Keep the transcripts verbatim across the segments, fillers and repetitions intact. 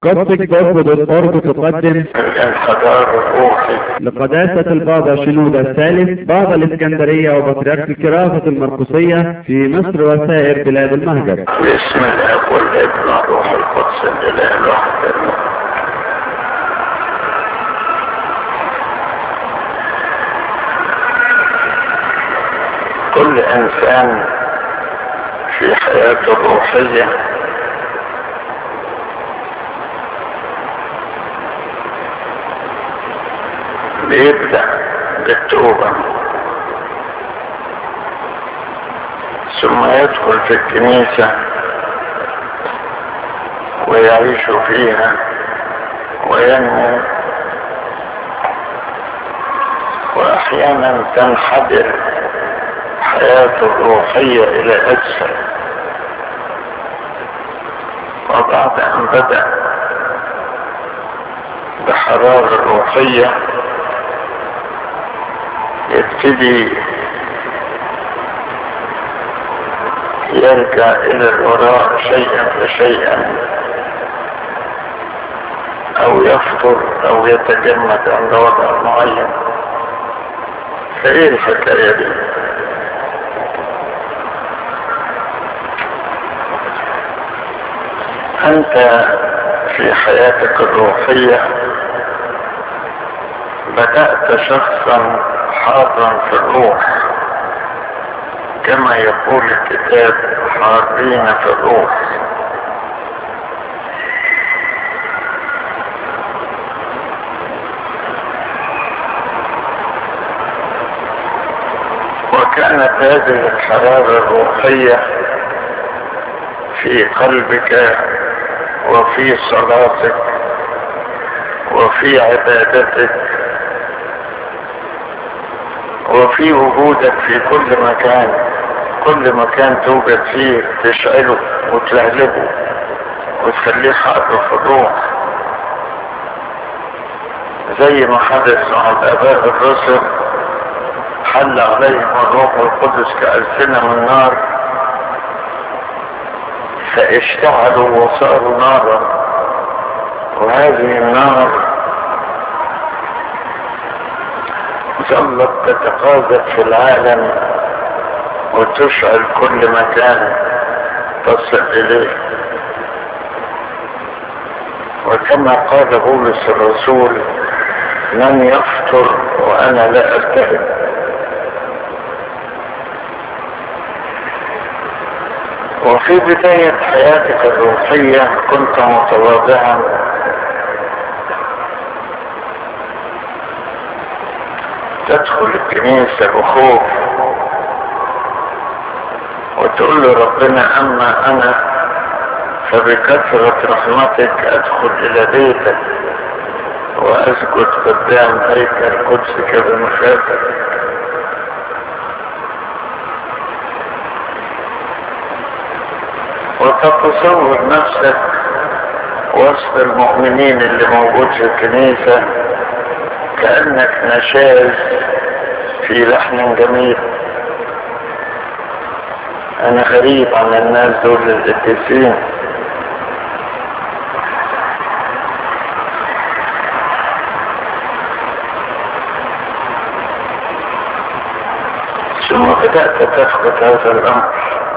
قصة جذب الأرض تقدم الانحدار الروحي لقداسة البابا شنودة الثالث بابا الإسكندرية وبطريرك الكرافة المرقسية في مصر وسائر بلاد المهجر. باسم الاب والابن والروح القدس الاله الواحد آمين. كل انسان في حياته الروحية بيبدأ بالتوبة ثم يدخل في الكنيسة ويعيش فيها وينمو، وأحيانا تنحدر حياته الروحية إلى أسفل، وبعد أن بدأ بحرارة روحية يبتدي يرجع إلى الوراء شيئا فشيئا، أو يفطر أو يتجمد عند وضع معين. فإيه الحكاية دي؟ أنت في حياتك الروحية بدأت شخصا حارا في الروح، كما يقول الكتاب حارين في الروح. وكانت هذه الحرارة الروحية في قلبك وفي صلاتك وفي عبادتك وفي وجودك في كل مكان. كل مكان توجد فيه تشعله وتلهلبه وتخليه حاضر في الروح، زي ما حدث مع الآباء الرسل، حل عليهم الروح القدس كألسنة من نار فاشتعلوا وصاروا نارا. وهذه النار ظلت تتقاذف في العالم وتشعل كل مكان تصل إليه. وكما قال بولس الرسول: من يفطر وأنا لا ألتهب. وفي بداية حياتك الروحية كنت متواضعا، تدخل الكنيسة بخوف وتقول له ربنا: أما أنا فبكثرة رحمتك أدخل إلى بيتك وأسجد قدام هيكل قدسك بمخافتك. وتتصور نفسك وسط المؤمنين اللي موجود في الكنيسة كأنك نشاز في لحن جميل. أنا غريب عن الناس دول القديسين. ثم بدأت تفقد هذا الأمر،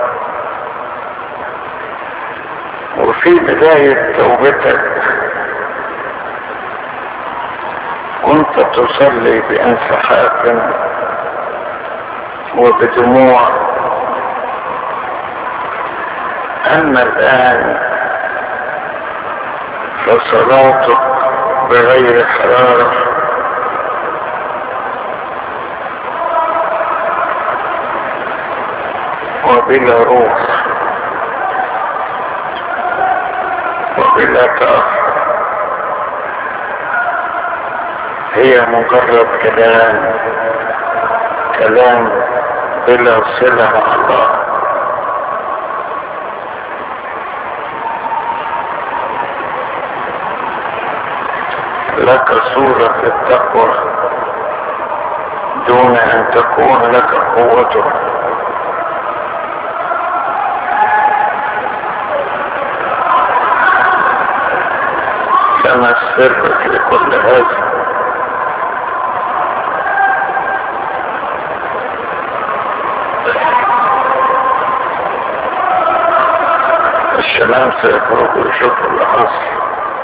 وفي بداية توبتك كنت تصلي بانسحاب وبدموع. أما الآن فصلاتك بغير حرارة، وبلا روح وبلا تأخر. هي مجرد كلام كلام بلا صلة مع الله. لك صورة التقوى دون أن تكون لك قوته. كان السر في كل هذا. الشمال سيخرج ويشوف اللي حصل.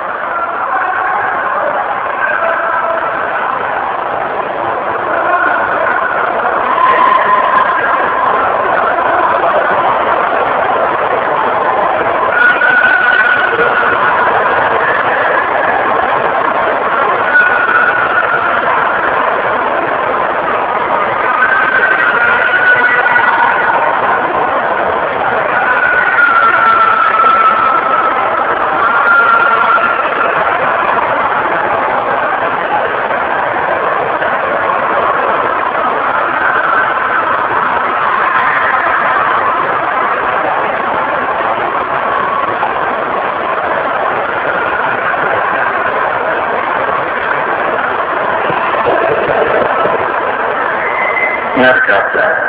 نرجع تاني.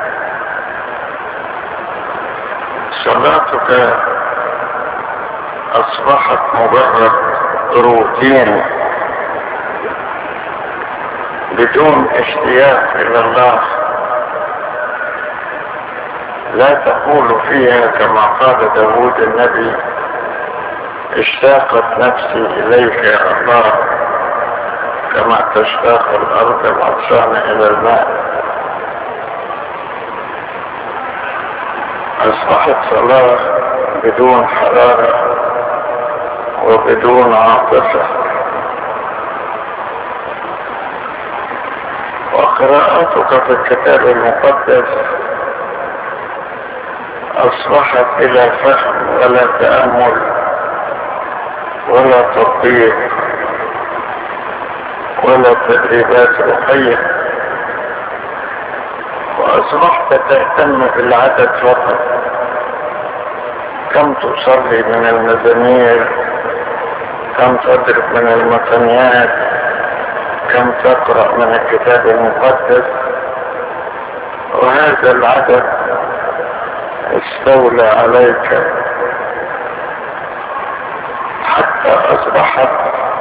صلاتك أصبحت مجرد روتين بدون اشتياق إلى الله، لا تقول فيها كما قال داود النبي: اشتاقت نفسي إليك يا الله كما تشتاق الأرض العطشان إلى الماء. أصبحت صلاة بدون حرارة وبدون عاطفة، وقراءتك في الكتاب المقدس أصبحت بلا فهم ولا تأمل ولا تطبيق ولا تدريبات روحية، وأصبحت تهتم بالعدد فقط. كم تصلي من المزامير، كم تضرب من المثنيات، كم تقرأ من الكتاب المقدس، وهذا العدد استولى عليك حتى أصبحت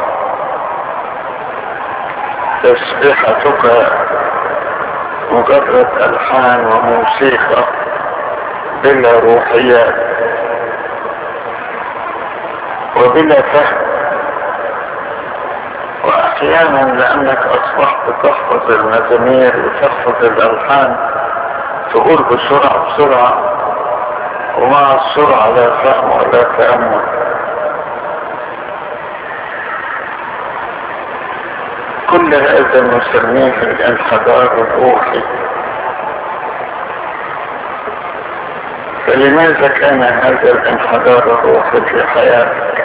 تسبيحتك مجرد ألحان وموسيقى بلا روحيات وبلا فهم. وأحيانا لأنك أصبحت تحفظ المزامير وتحفظ الألحان تقول بسرعة بسرعة، ومع السرعة لا فهم ولا تأمل. كل هذا نسميه الانحدار الروحي. فلماذا كان هذا الانحدار الروحي في حياتك؟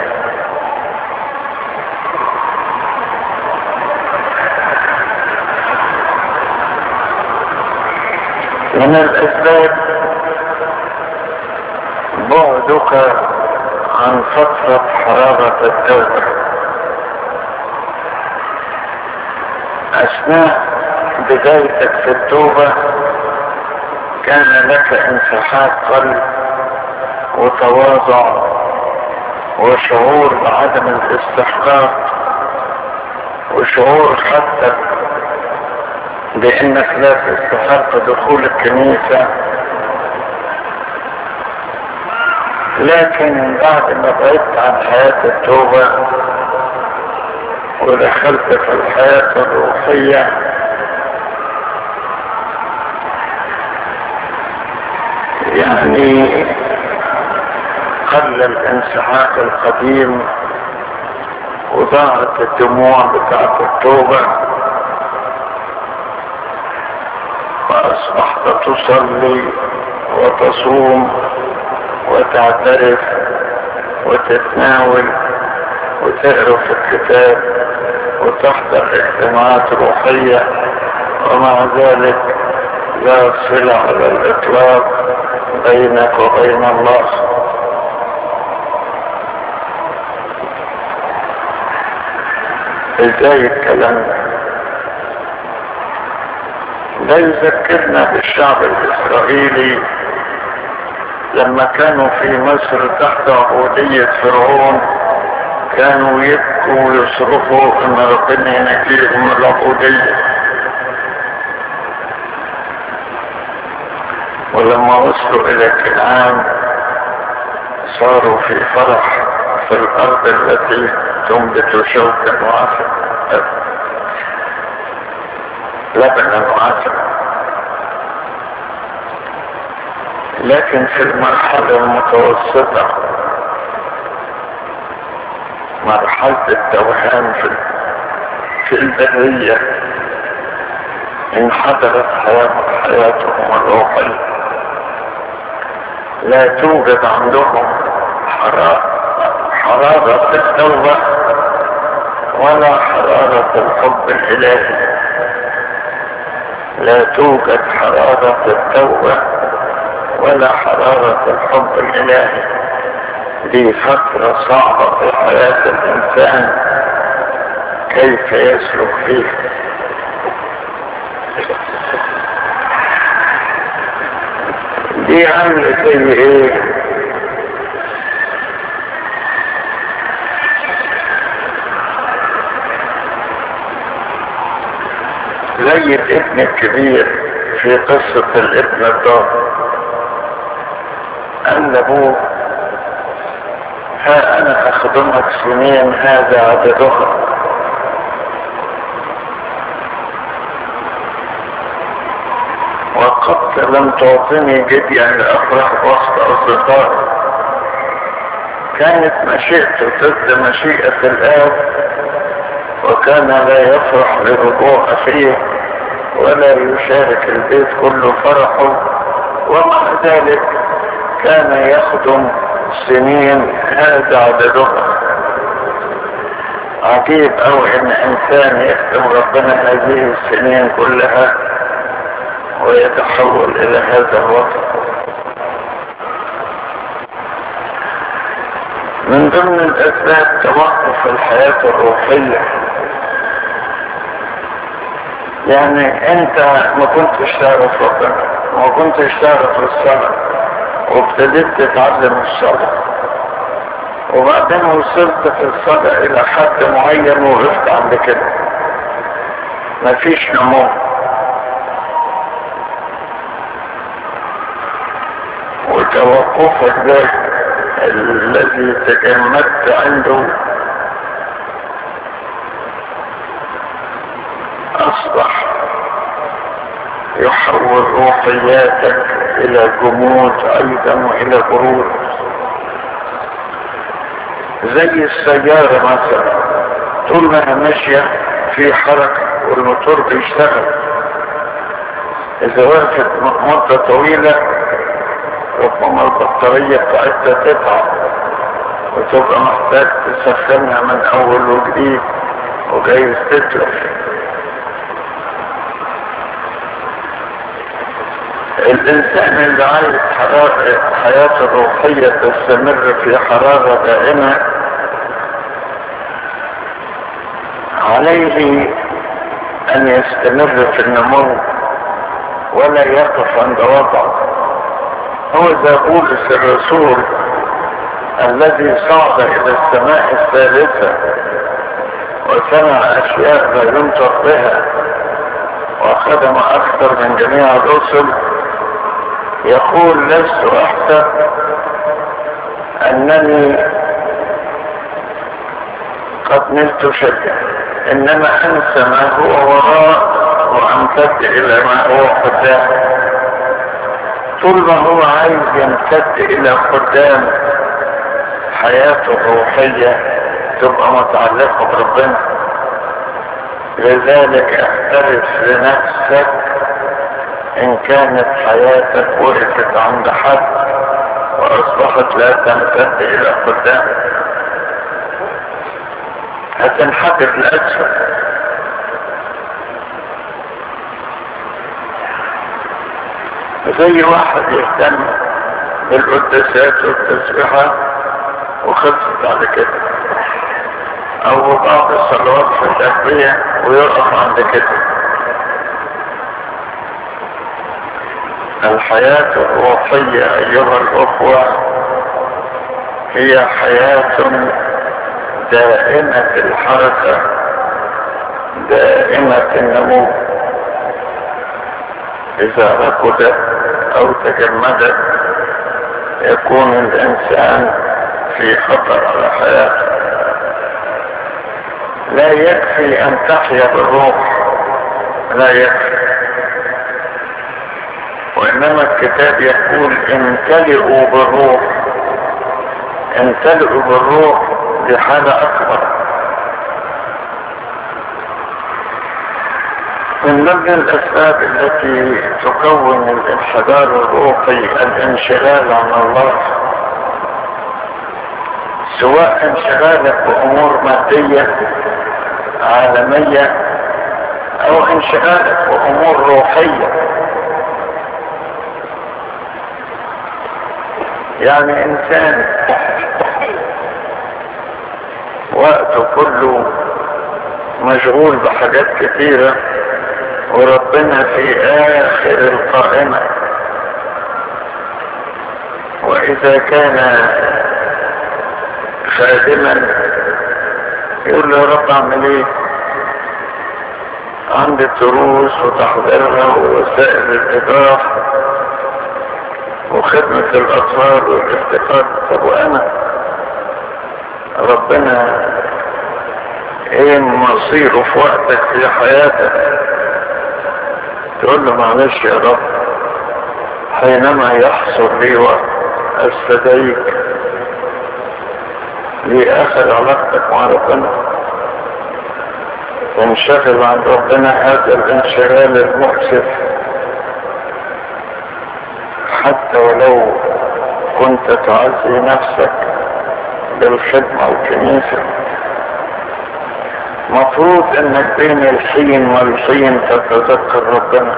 من الأسباب بعدك عن فترة حرارة التوبة. أثناء بدايتك في التوبة كان لك انسحاق قلب وتواضع وشعور بعدم الاستحقاق وشعور حتى بأنك لا تستحق دخول الكنيسة. لكن بعد ما بعدت عن حياة التوبة ودخلت في الحياة الروحية يعني قل الانسحاق القديم وضاعت الدموع بتاعت التوبة، فأصبحت تصلي وتصوم وتعترف وتتناول وتقرأ في الكتاب وتحضر اجتماعات روحية، ومع ذلك لا صلة على الإطلاق بينك وبين الله. ازاي الكلام ده؟ ده يذكرنا بالشعب الإسرائيلي لما كانوا في مصر تحت عبودية فرعون، كانوا يبكوا ويصرخوا ان ربنا ينجيهم من العبودية. ولما وصلوا الى كنعان صاروا في فرح في الارض التي تنبت شوكا وعسلا لبنا وعسلا. لكن في المرحلة المتوسطة مرحلة التوهان في في البرية انحدرت حياتهم الروحية. لا توجد عندهم حرارة التوبة ولا حرارة الحب الإلهي. لا توجد حرارة التوبة ولا حرارة الحب الإلهي. دي فترة صعبة في حياة الإنسان كيف يسلك فيها. دي عاملة زي ايه؟ زي الابن الكبير في قصة الابن الضال. قال لابوه ها انا اخدمك سنين هذا عددها، وقد لم تعطني جديا لافرح وسط اصدقائي. كانت مشيئته ضد مشيئة الاب، وكان لا يفرح برجوع اخيه ولا يشارك البيت كله فرحه، ومع ذلك كان يخدم سنين هذا عددها. عجيب اوي ان انسان يخدم ربنا هذه السنين كلها ويتحول الى هذا الوضع. من ضمن الاسباب توقف الحياة الروحية. يعني انت ما كنتش تعرف ربنا، ما كنتش تعرف الصلاة، وابتديت تتعلم الصلاة، وبعدين وصلت في الصلاة الى حد معين ووقفت عند كده، مفيش نمو. وتوقفك ده الذي تجمدت عنده اصبح يحول روحياتك الى جمود ايضا والى برود. زي السيارة مثلا طول ما هي ماشية في حركة والموتور بيشتغل، اذا وقفت مدة طويلة ربما البطارية بتاعتها تتعب وتبقى محتاج تسخنها من اول وجديد وجايز تتلف. الانسان اللي عايز حياته الروحية تستمر في حرارة دائمة عليه ان يستمر في النمو ولا يقف عند وضعه. هو ذا بولس الرسول الذي صعد الى السماء الثالثة وسمع اشياء لا ينطق بها وخدم اكثر من جميع الرسل، يقول لست احسب انني قد نلت شيئا، انما انسى ما هو وراء وامتد الى ما هو قدام. طول ما هو عايز يمتد الى قدام حياته الروحية تبقى متعلقة بربنا. لذلك احترس لنفسك ان كانت حياتك وقفت عند حد واصبحت لا تمتد الى قدام، هتنحدر لأسفل. زي واحد يهتم بالقداسات والتسبيحات وخلصت على كده، او بعض الصلوات في التربية ويقف عند كده. الحياة الروحية ايها الاخوة هي حياة دائمة الحركة دائمة النمو. إذا ركضت أو تجمدت يكون الإنسان في خطر على حياته. لا يكفي أن تحيا بالروح، لا يكفي، وإنما الكتاب يقول امتلئوا بالروح. امتلئوا بالروح دي حاجة أكبر. من ضمن الأسباب التي تكون الانحدار الروحي الانشغال عن الله، سواء انشغالك بأمور مادية عالمية أو انشغالك بأمور روحية. يعني إنسان وقته كله مشغول بحاجات كثيرة وربنا في آخر القائمة، وإذا كان خادما يقول له يا رب اعمل ايه؟ عندي الدروس وتحضيرها ووسائل الإدراك وخدمة الأطفال والافتقاد. طب وأنا ربنا ايه مصيره في وقتك في حياتك؟ تقول له معلش يا رب، حينما يحصل لي وقت استدعيك لآخر علاقتك مع ربنا. تنشغل عن ربنا هذا الانشغال المؤسف، حتى ولو كنت تعزي نفسك بالخدمة والكنيسة. مفروض انك بين الحين والحين تتذكر ربنا.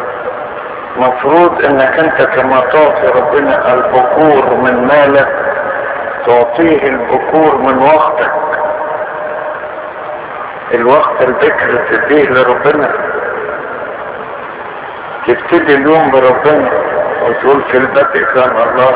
مفروض انك انت كما تعطي ربنا البكور من مالك تعطيه البكور من وقتك. الوقت البكر تديه لربنا، تبتدي اليوم بربنا وتقول في البدء كان الله،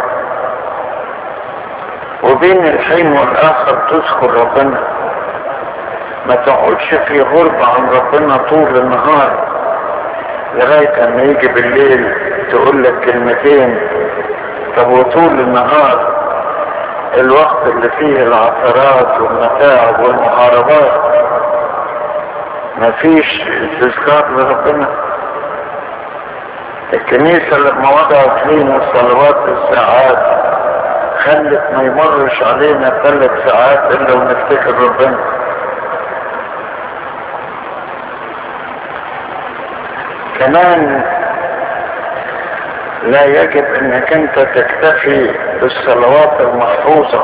وبين الحين والاخر تذكر ربنا. ما تقعدش في غربة عن ربنا طول النهار لغاية اما يجي بالليل تقول لك كلمتين. طب وطول النهار الوقت اللي فيه العثرات والمتاعب والمحاربات مفيش تذكار لربنا. الكنيسة لما وضعت لينا الصلوات بالساعات خلت ما يمرش علينا ثلاث ساعات الا ونفتكر ربنا. كمان لا يجب انك انت تكتفي بالصلوات المحفوظة.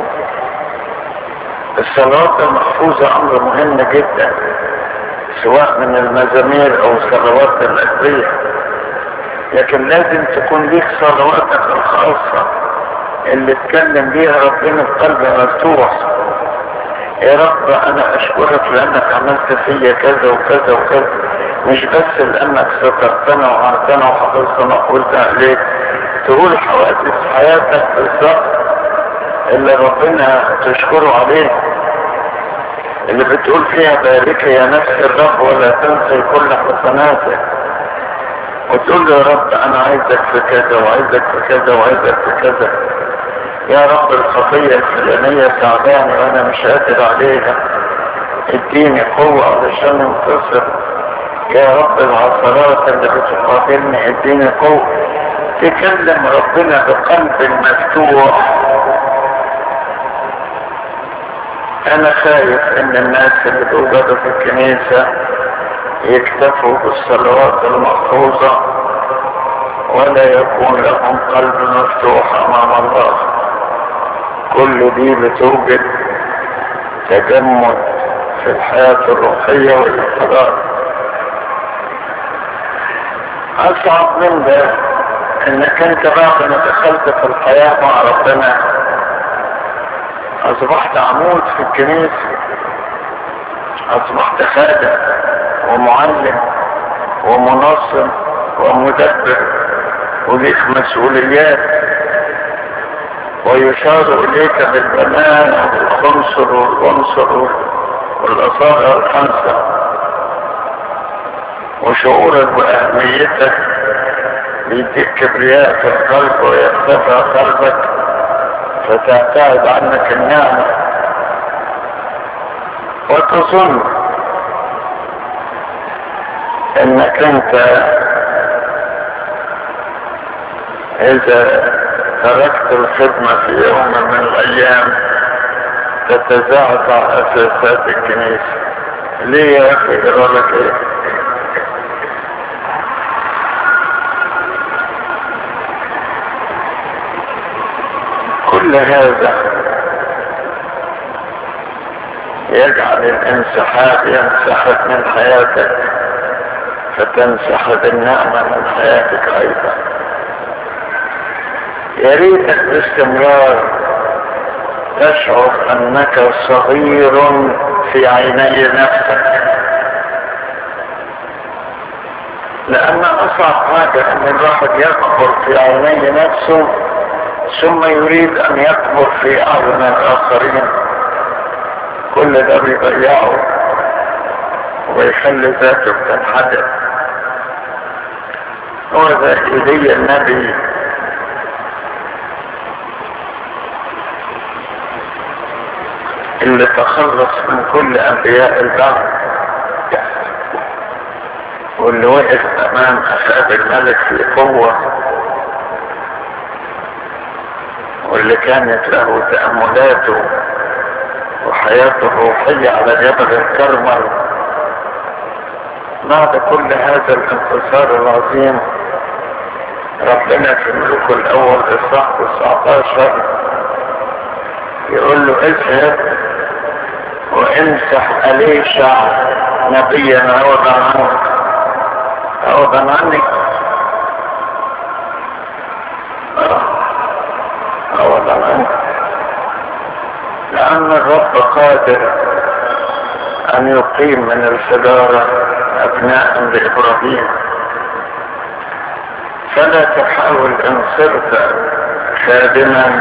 الصلوات المحفوظة امر مهم جدا، سواء من المزامير او صلوات الأدعية، لكن لازم تكون ليك صلواتك الخاصة اللي تكلم بيها ربنا بقلب مفتوح. يا رب انا اشكرك لانك عملت فيا كذا وكذا وكذا، مش بس لانك سترتنا وعرفتنا وحفظتنا وقلت عليك. تقول حوادث حياتك بالظبط اللي ربنا تشكره عليه، اللي بتقول فيها بارك يا نفس الرب ولا تنسي كل حسناتك، وتقول له يا رب انا عايزك في كذا وعايزك في كذا وعايزك في كذا. يا رب الخطية الفلانية تعبانة وانا مش قادر عليها، اديني قوة علشان انتصر. يا رب العثرات اللي بتقابلني اديني قوة. تكلم ربنا بقلب مفتوح. انا خايف ان الناس اللي بيوجدوا في الكنيسة يكتفوا بالصلوات المحفوظة ولا يكون لهم قلب مفتوح امام الله. كل دي بتوجد تجمد في الحياة الروحية والانحدار. اصعب من ده انك انت بعد ما دخلت في الحياة مع ربنا اصبحت عمود في الكنيسة، اصبحت خادم ومعلم ومنظم ومدبر وليك مسؤوليات. ويشار إليك بالبنان والخنصر والعنصر والأصابع الخمسة، وشعورك بأهميتك بيديك كبرياء في القلب ويرتفع قلبك فتبتعد عنك النعمة، وتظن انك انت اذا تركت الخدمة في يوم من الايام تتزعزع اساسات الكنيسة. ليه يا اخي؟ جرالك ايه؟ كل هذا يجعل الانسحاب ينسحب من حياتك فتنسحب النعمة من حياتك ايضا. يا ريتك باستمرار تشعر انك صغير في عيني نفسك، لان اصعب حاجة ان الواحد يكبر في عيني نفسه ثم يريد ان يكبر في اعين الاخرين. كل ده بيضيعه ويخلي ذاته بتنحدر. هو ذا إيليا النبي اللي تخلص من كل انبياء البعث، واللي وقف امام اخاب الملك في قوة، واللي كانت له تأملاته وحياته الروحية على جبل الكرمل. بعد كل هذا الانتصار العظيم ربنا في ملوكه الاول اصحاح تسعة عشر يقول له اذهب وامسح أليشع نبيا عوضا عنك عوضا عني عوضا عنك، لأن الرب قادر أن يقيم من الحجارة أبناء لإبراهيم. فلا تحاول إن صرت خادما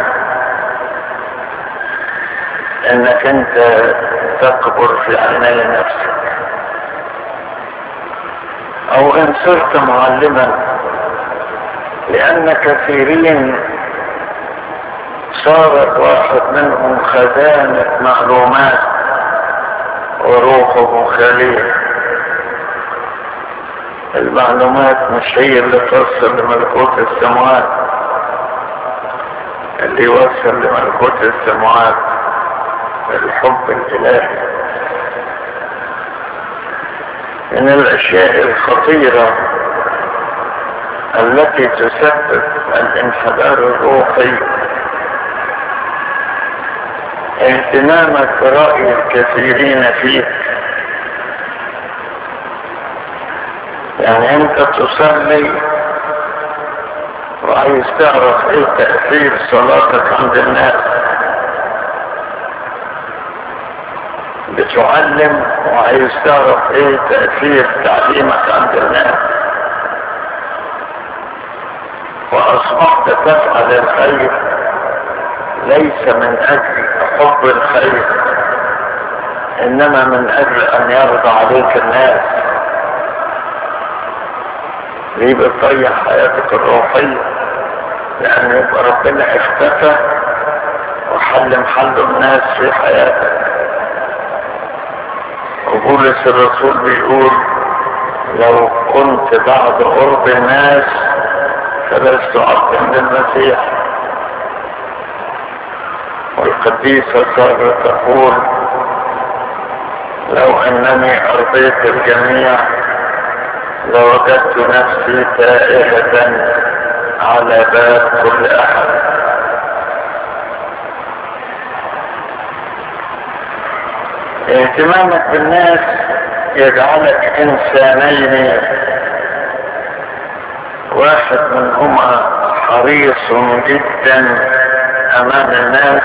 إنك أنت تكبر في عيني نفسك، أو إن صرت معلما، لأن كثيرين صار واحد منهم خزانة معلومات وروحه خليل. المعلومات مش هي اللي توصل لملكوت السماوات، اللي يوصل لملكوت السماوات الحب الإلهي. من الأشياء الخطيرة التي تسبب الانحدار الروحي اهتمامك برأي الكثيرين فيك. يعني انت تصلي وعايز تعرف ايه تأثير صلاتك عند الناس، بتعلم وعايز تعرف ايه تأثير تعليمك عند الناس، واصبحت تفعل الخير ليس من اجل حب الخير، انما من اجل ان يرضى عليك الناس. ليه بتضيع حياتك الروحية؟ لان يبقى ربنا اختفى وحل محل الناس في حياتك. وبولس الرسول بيقول لو كنت بعد قرب الناس فلست عبدا للمسيح. والقديسة سارة تقول لو انني ارضيت الجميع لوجدت نفسي تائهة على باب كل احد. اهتمامك بالناس يجعلك انسانين، واحد منهما حريص جدا امام الناس،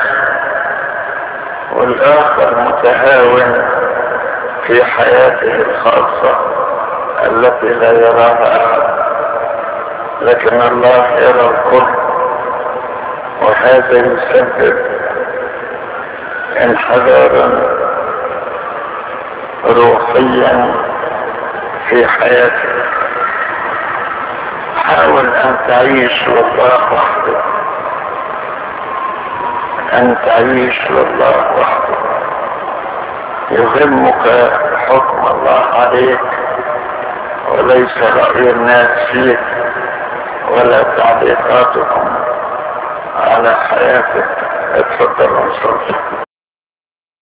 والاخر متهاون في حياته الخاصة التي لا يراها احد، لكن الله يرى الكل وهذا يسبب انحدارا روحيا في حياتك. حاول ان تعيش لله وحده، ان تعيش لله وحده. يهمك حكم الله عليك وليس رأي الناس فيك ولا تعليقاتهم على حياتك. اتفضل ونصلي.